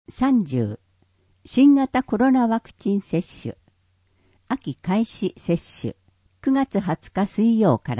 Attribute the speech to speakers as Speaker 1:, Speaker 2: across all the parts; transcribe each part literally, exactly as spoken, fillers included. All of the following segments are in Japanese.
Speaker 1: さんじゅう、新型コロナワクチン接種。秋開始接種。くがつはつか水曜から。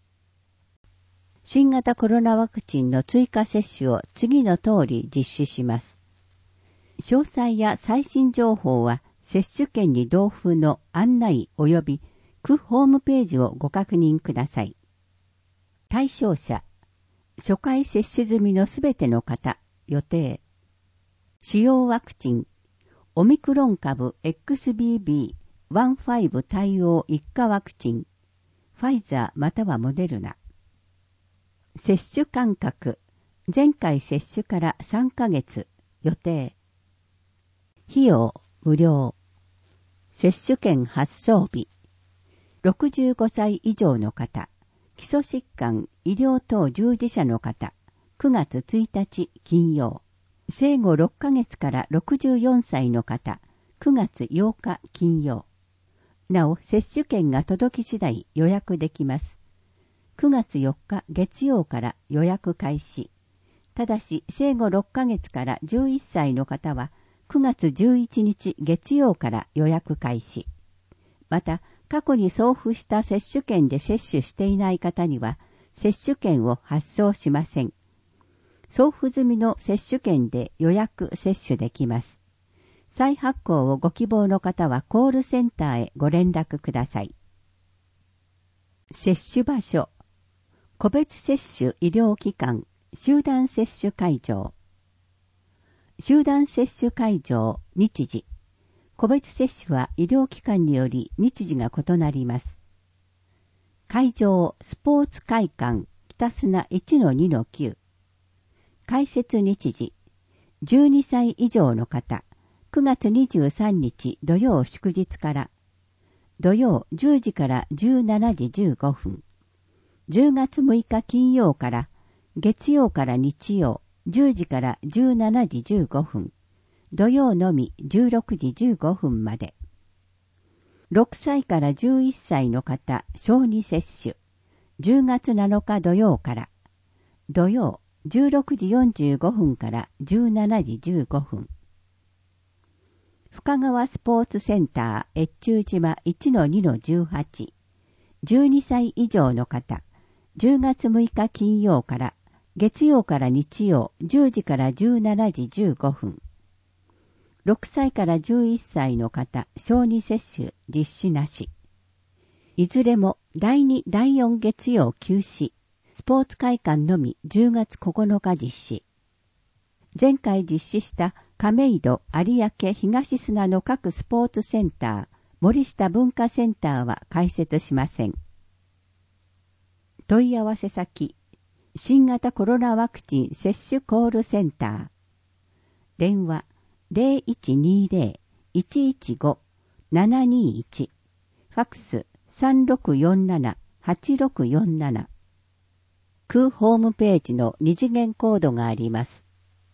Speaker 1: 新型コロナワクチンの追加接種を次の通り実施します。詳細や最新情報は接種券に同封の案内及び区ホームページをご確認ください。対象者、初回接種済みのすべての方、予定。使用ワクチン、オミクロン株 エックスビービーじゅうご 対応一価ワクチン、ファイザーまたはモデルナ。接種間隔、前回接種からさんかげつ、予定。費用、無料。接種券発送日。ろくじゅうごさい以上の方、基礎疾患、医療等従事者の方、くがつついたち金曜。生後ろっかげつからろくじゅうよんさいの方、くがつようか金曜。なお、接種券が届き次第予約できます。くがつよっか月曜から予約開始。ただし、生後ろっかげつからじゅういっさいの方は、くがつじゅういちにち月曜から予約開始。また、過去に送付した接種券で接種していない方には、接種券を発送しません。送付済みの接種券で予約接種できます。再発行をご希望の方はコールセンターへご連絡ください。接種場所、個別接種医療機関、集団接種会場。集団接種会場、日時。個別接種は医療機関により日時が異なります。会場、スポーツ会館、北砂 いちのにのきゅう。開設日時、じゅうにさい以上の方、くがつにじゅうさんにち土曜祝日から、土曜じゅうじからじゅうしちじじゅうごふん、じゅうがつむいか金曜から、月曜から日曜じゅうじからじゅうしちじじゅうごふん、土曜のみじゅうろくじじゅうごふんまで。ろくさいからじゅういっさいの方、小児接種、じゅうがつなのか土曜から、土曜じゅうろくじよんじゅうごふんからじゅうしちじじゅうごふん。深川スポーツセンター越中島 いちのにのじゅうはち。じゅうにさい以上の方、じゅうがつむいか金曜から、月曜から日曜じゅうじからじゅうしちじじゅうごふん。ろくさいからじゅういっさいの方、小児接種実施なし。いずれもだいに、だいよん月曜休止。スポーツ会館のみじゅうがつここのか実施。前回実施した亀戸、有明、東砂の各スポーツセンター、森下文化センターは開設しません。問い合わせ先、新型コロナワクチン接種コールセンター。電話 ゼロいちにゼロ いちいちご ななにいち。ファックス さんろくよんなな はちろくよんなな。区ホームページの二次元コードがあります。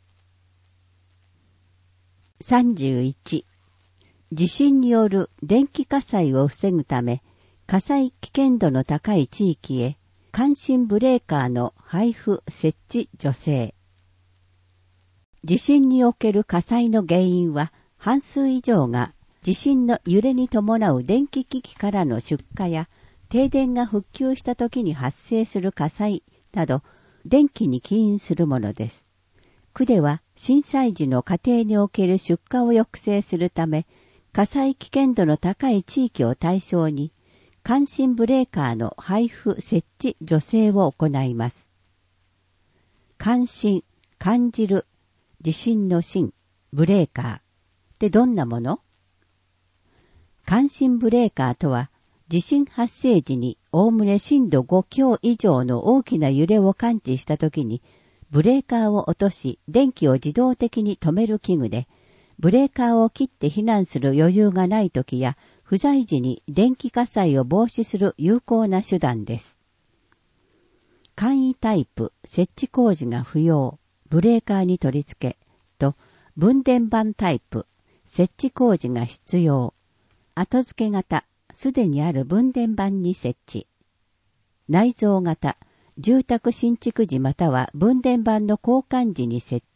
Speaker 1: さんじゅういち、地震による電気火災を防ぐため、火災危険度の高い地域へ、感震ブレーカーの配布設置助成。地震における火災の原因は、半数以上が地震の揺れに伴う電気機器からの出火や、停電が復旧した時に発生する火災など、電気に起因するものです。区では震災時の家庭における出火を抑制するため、火災危険度の高い地域を対象に、感震ブレーカーの配布設置助成を行います。感震、感じる、地震の震、ブレーカーってどんなもの？感震ブレーカーとは、地震発生時におおむね震度ごきょう以上の大きな揺れを感知したときに、ブレーカーを落とし、電気を自動的に止める器具で、ブレーカーを切って避難する余裕がないときや、不在時に電気火災を防止する有効な手段です。簡易タイプ、設置工事が不要、ブレーカーに取り付け、と、分電盤タイプ、設置工事が必要、後付け型、すでにある分電盤に設置。内蔵型、住宅新築時または分電盤の交換時に設置、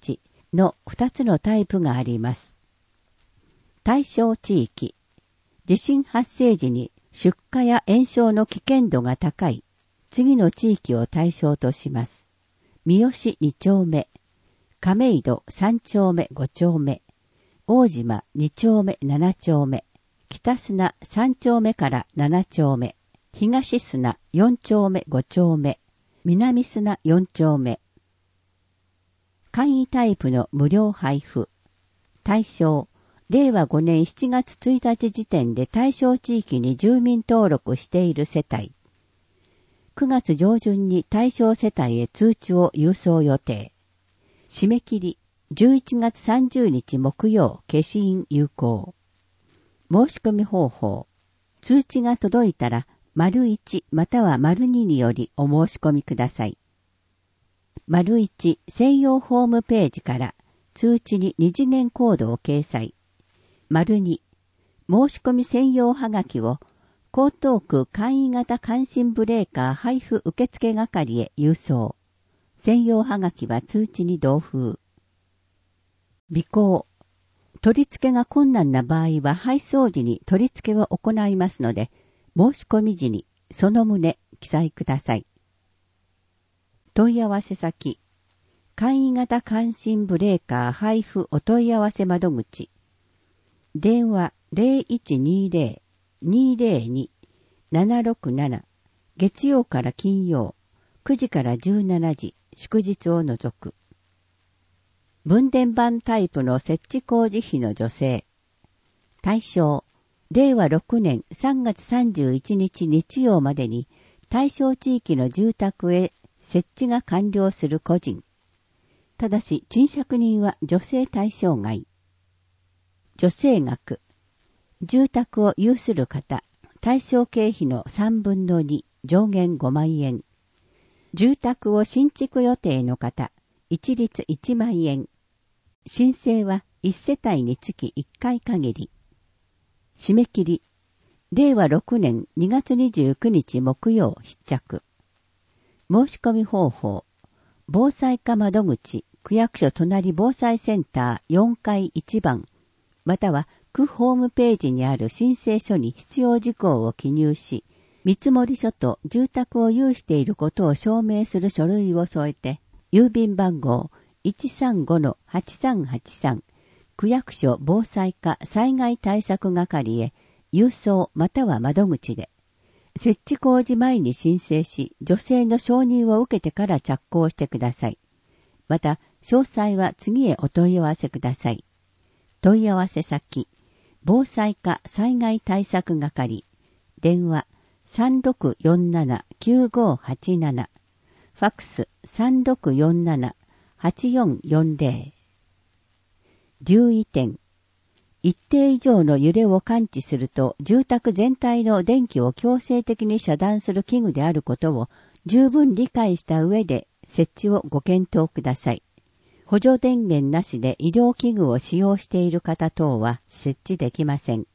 Speaker 1: の二つのタイプがあります。対象地域。地震発生時に出火や延焼の危険度が高い次の地域を対象とします。三好二丁目、亀戸三丁目五丁目、大島二丁目七丁目、北砂三丁目から七丁目、東砂四丁目五丁目、南砂四丁目。簡易タイプの無料配布。対象、れいわごねんしちがつついたち時点で対象地域に住民登録している世帯。くがつ上旬に対象世帯へ通知を郵送予定。締め切り、じゅういちがつさんじゅうにち木曜、消印有効。申し込み方法。通知が届いたら、丸いちまたは丸にによりお申し込みください。丸いち専用ホームページから通知に二次元コードを掲載。丸に申し込み専用はがきを江東区簡易型感震ブレーカー配布受付係へ郵送。専用はがきは通知に同封。備考。取り付けが困難な場合は配送時に取り付けを行いますので、申し込み時にその旨記載ください。問い合わせ先。簡易型感震ブレーカー配布お問い合わせ窓口。電話 ゼロいちにゼロ にゼロに ななろくなな 月曜から金曜くじからじゅうしちじ祝日を除く。分電盤タイプの設置工事費の助成。対象、れいわろくねんさんがつさんじゅういちにち日曜までに対象地域の住宅へ設置が完了する個人。ただし、賃借人は助成対象外。助成額。住宅を有する方、対象経費のさんぶんのに、上限ごまんえん。住宅を新築予定の方、一律いちまんえん。申請はいち世帯につきいっかい限り。締め切り、れいわろくねんにがつにじゅうくにち木曜必着。申し込み方法、防災課窓口、区役所隣防災センターよんかいいちばん、または区ホームページにある申請書に必要事項を記入し、見積書と住宅を有していることを証明する書類を添えて、郵便番号 いちさんごのはちさんはちさん、区役所防災課災害対策係へ郵送または窓口で、設置工事前に申請し、助成の承認を受けてから着工してください。また、詳細は次へお問い合わせください。問い合わせ先、防災課災害対策係、電話 さんろくよんななきゅうごはちなな、ファックス さんろくよんななはちよんよんゼロ。留意点。一定以上の揺れを感知すると、住宅全体の電気を強制的に遮断する器具であることを十分理解した上で設置をご検討ください。補助電源なしで医療器具を使用している方等は設置できません。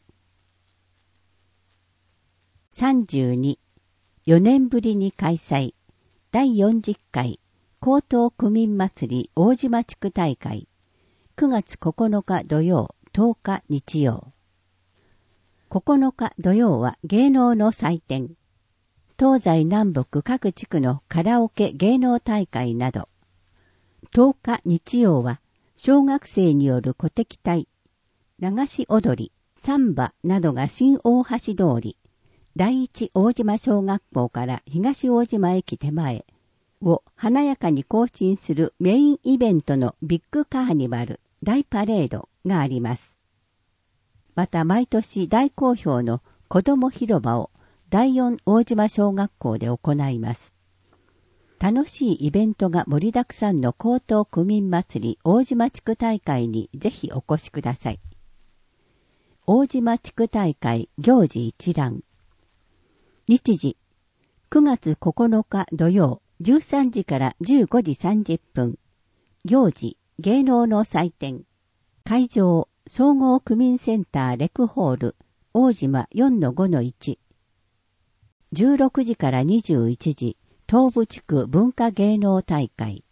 Speaker 1: さんじゅうに、よねんぶりに開催、だいよんじゅっかい江東区民祭り大島地区大会、くがつここのか土曜、とおか日曜。ここのか土曜は芸能の祭典。東西南北各地区のカラオケ芸能大会など。とおか日曜は小学生による鼓笛隊、流し踊り、サンバなどが新大橋通り、第一大島小学校から東大島駅手前を華やかに行進するメインイベントのビッグカーニバル、大パレードがあります。また毎年大好評の子ども広場を第四大島小学校で行います。楽しいイベントが盛りだくさんの江東区民祭り大島地区大会にぜひお越しください。大島地区大会行事一覧。日時、くがつここのか土曜、じゅうさんじからじゅうごじさんじゅっぷん。行事、芸能の祭典。会場、総合区民センターレクホール、大島 よんのごのいち。じゅうろくじからにじゅういちじ、東部地区文化芸能大会。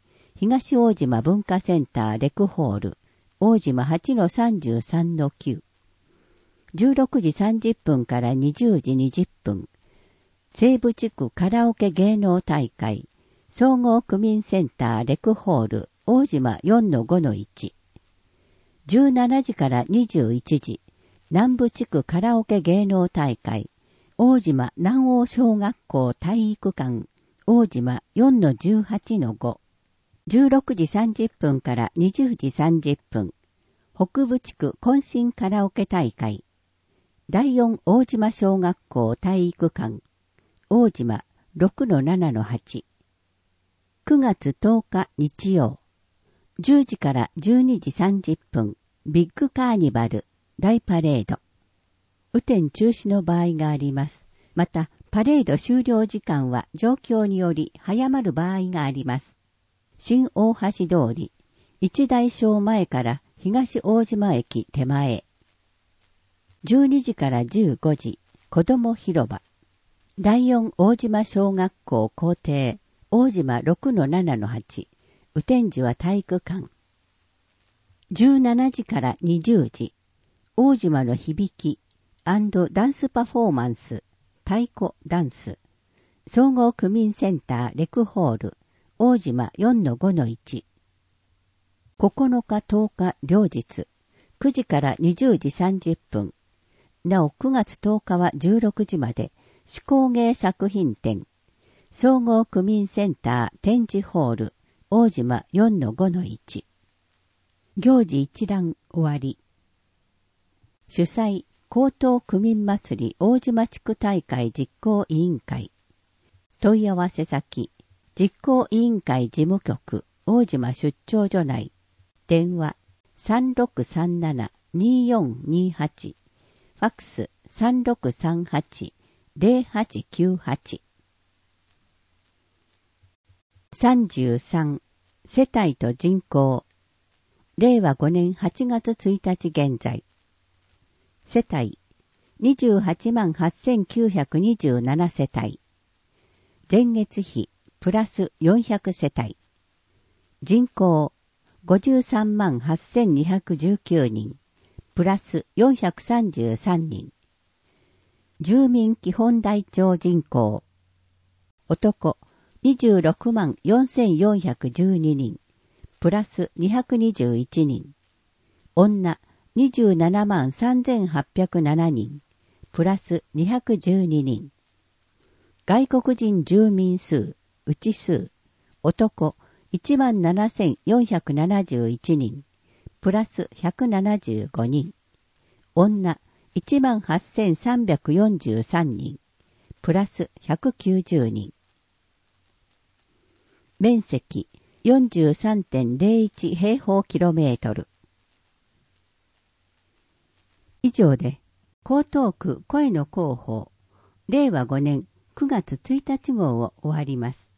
Speaker 1: 東大島文化センターレクホール、大島 はちのさんじゅうさんのきゅう。じゅうろくじさんじゅっぷんからにじゅうじにじゅっぷん。西部地区カラオケ芸能大会、総合区民センターレクホール、大島 よんのごのいち。じゅうしちじからにじゅういちじ、南部地区カラオケ芸能大会、大島南欧小学校体育館、大島 よんのじゅうはちのご。じゅうろくじさんじゅっぷんからにじゅうじさんじゅっぷん、北部地区懇親カラオケ大会、だいよん大島小学校体育館、大島 ろくのななのはち。くがつとおか日曜、じゅうじからじゅうにじさんじゅっぷん、ビッグカーニバル、大パレード。雨天中止の場合があります。また、パレード終了時間は状況により早まる場合があります。新大橋通り、一大正前から東大島駅手前。じゅうにじからじゅうごじ、子ども広場。だいよん大島小学校校庭、大島 ろくのななのはち。雨天時は体育館。じゅうしちじからにじゅうじ、大島の響き&ダンスパフォーマンス、太鼓ダンス。総合区民センターレクホール、大島 よんのごのいち。ここのかとおか両日、くじからにじゅうじさんじゅっぷん。なおくがつとおかはじゅうろくじまで、手工芸作品展。総合区民センター展示ホール、大島 よんのごのいち。行事一覧終わり。主催、江東区民祭り大島地区大会実行委員会。問い合わせ先、実行委員会事務局、大島出張所内。電話、さんろくさんなな によんにはち。ファックス、さんろくさんはち ぜろはちきゅうはち。さんじゅうさん、世帯と人口。れいわごねんはちがつついたち現在。世帯、にじゅうはちまんはっせんきゅうひゃくにじゅうなな世帯。前月比、プラスよんひゃく世帯。人口、ごじゅうさんまんはっせんにひゃくじゅうきゅうにん。プラスよんひゃくさんじゅうさんにん。住民基本台帳人口。男、にじゅうろくまんよんせんよんひゃくじゅうににん。プラスにひゃくにじゅういちにん。女、にじゅうななまんさんぜんはっぴゃくななにん。プラスにひゃくじゅうににん。外国人住民数、内数。男、いちまんななせんよんひゃくななじゅういちにん。プラスひゃくななじゅうごにん。女、いちまんはっせんさんびゃくよんじゅうさんにん。プラスひゃくきゅうじゅうにん。面積、よんじゅうさんてんぜろいち 平方キロメートル。以上で、江東区声の広報、れいわごねんくがつついたち号を終わります。